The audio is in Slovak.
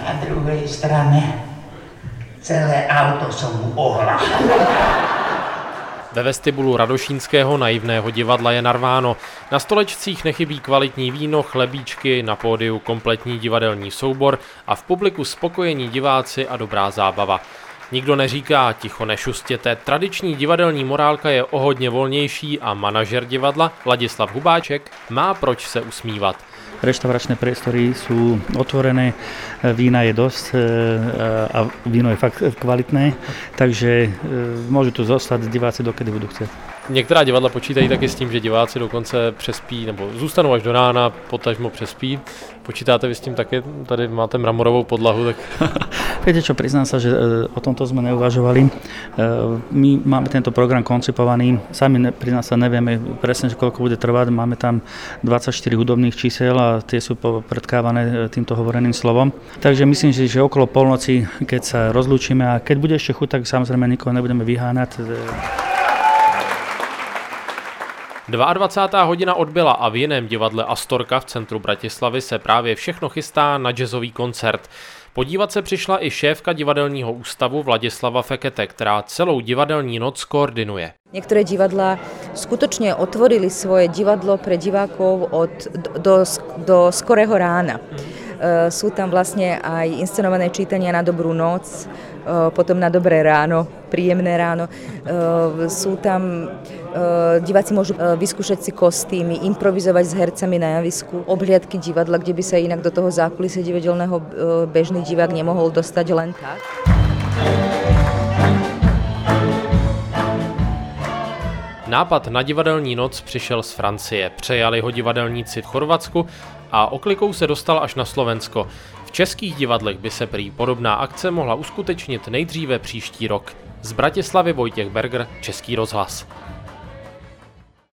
na druhej strane celé auto som mu ohlal. Ve vestibulu Radošínského naivného divadla je narváno. Na stolečcích nechybí kvalitní víno, chlebíčky, na pódiu kompletní divadelní soubor a v publiku spokojení diváci a dobrá zábava. Nikdo neříká ticho nešustěte, tradiční divadelní morálka je o hodně volnější a manažer divadla Ladislav Hubáček má proč se usmívat. Reštauračné priestory sú otvorené, vína je dosť a víno je fakt kvalitné, takže môžu tu zostať diváci, dokedy budú chcieť. Některá divadla počítají taky s tím, že diváci dokonce přespí nebo zůstanou až do rána, potažmo přespí. Počítáte vy s tím taky? Tady máte mramorovou podlahu, tak... Viete čo, priznám sa, že o tomto sme neuvažovali. My máme tento program koncipovaný, sami priznám sa, nevieme presne, koľko bude trvať. Máme tam 24 hudobných čísel a tie sú predkávané týmto hovoreným slovom. Takže myslím, že okolo polnoci, keď sa rozlúčime a keď bude ešte chuť, tak samozrejme nikoho nebudeme vyháňať. 22. hodina odbyla a v jiném divadle Astorka v centru Bratislavy se právě všechno chystá na jazzový koncert. Podívat se přišla i šéfka divadelního ústavu Vladislava Fekete, která celou divadelní noc koordinuje. Niektoré divadlá skutočne otvorili svoje divadlo pre divákov do skorého rána. Sú tam vlastne aj inscenované čítania na dobrú noc, potom na dobré ráno, príjemné ráno. Sú tam, diváci môžu vyskúšať si kostýmy, improvizovať s hercami na javisku, obhliadky divadla, kde by sa inak do toho zákulisia divadelného bežný divák nemohol dostať len tak. Nápad na divadelní noc přišel z Francie, přejali ho divadelníci v Chorvatsku a oklikou se dostal až na Slovensko. V českých divadlech by se prý podobná akce mohla uskutečnit nejdříve příští rok. Z Bratislavy Vojtěch Berger, Český rozhlas.